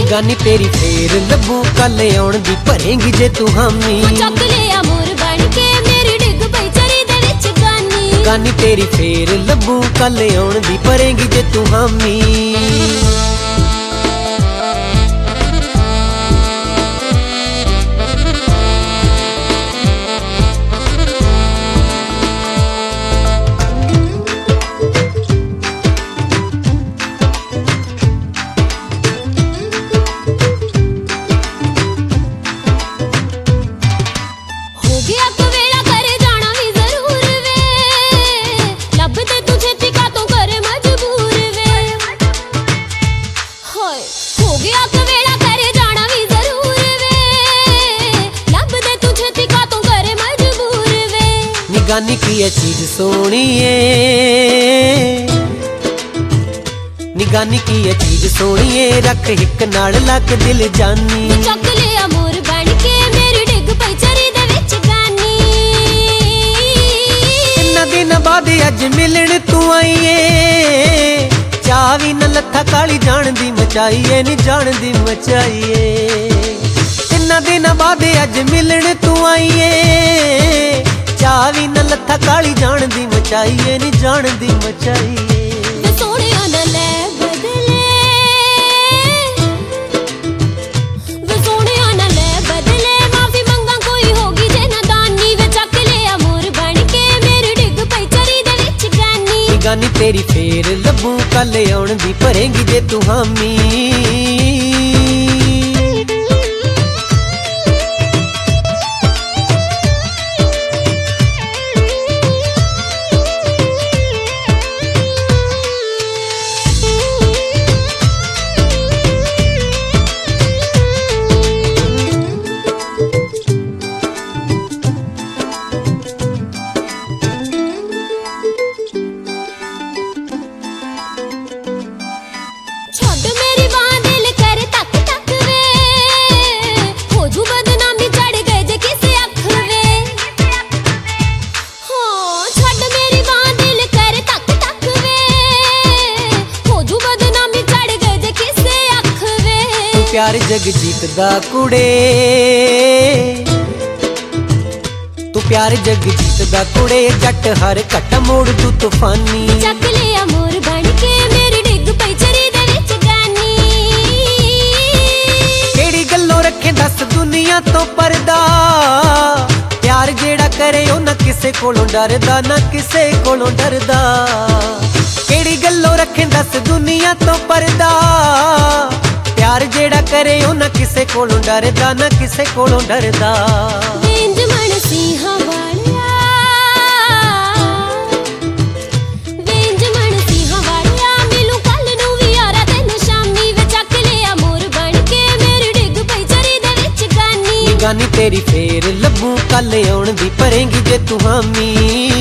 निगानी तेरी फेर लबू कल आउण दी भरेंगी जे तू हामी। चक लिया मोर बन के मेरी डिग पई चरी दे विच गानी। निगानी तेरी फेर लबू कल आउण दी भरेंगी जे तू हामी। निगानी की ये चीज सोनी है, निगानी की ये चीज सोनी है, रख हिक नाल लक दिल जानी। चक लिया मोर बन के मेरी डिग पई चरी दे विच गानी। इन्ना दिन बाद अज मिलन तू आई है, चाह भी न लथा काली जान दी मचाई है, नी जान दी मचाई है। इन्ना दिन बाद अज मिलन तू आई है, चाह भी न लथा काली जान दी मचाई है, नी जान दी मचाई है। सोनिया न ले बदले, वे सोनिया न ले बदले, माफी मंगा कोई होगी जे नादानी। वे चक लिया मोर बन के मेरी डिग पई चरी दे विच गानी। निगानी तेरी फेर लबू कल आउण दी भरेंगी जे तू हामी। प्यार जग जीतदा कुड़े, तू प्यार जग जीतदा कुड़े, जट हर कट मोड़ तू तूफानी। चक लिया मोर बन के मेरी डिग पई चरी दे विच गानी। केड़ी गल्लों रखे दस दुनिया तो परदा, प्यार जेड़ा करे ओ ना किसे कोलों डरदा, ना किसे कोलों डरदा। केड़ी गल्लों रखे दस दुनिया तो परदा, प्यार जेड़ा करे ओ ना किसे कोलों डरदा, ना किसे कोलों डरदा। वेंज मन सिंहा वालिया, वेंज मन सिंहा वालिया, मिलू कल नू वी यारा तेनू शामी। वे चक लिया मोर बन के मेरी डिग पई चरी दे विच गानी। निगानी तेरी फेर लबू कल आउण दी भरेंगी जे तू हामी।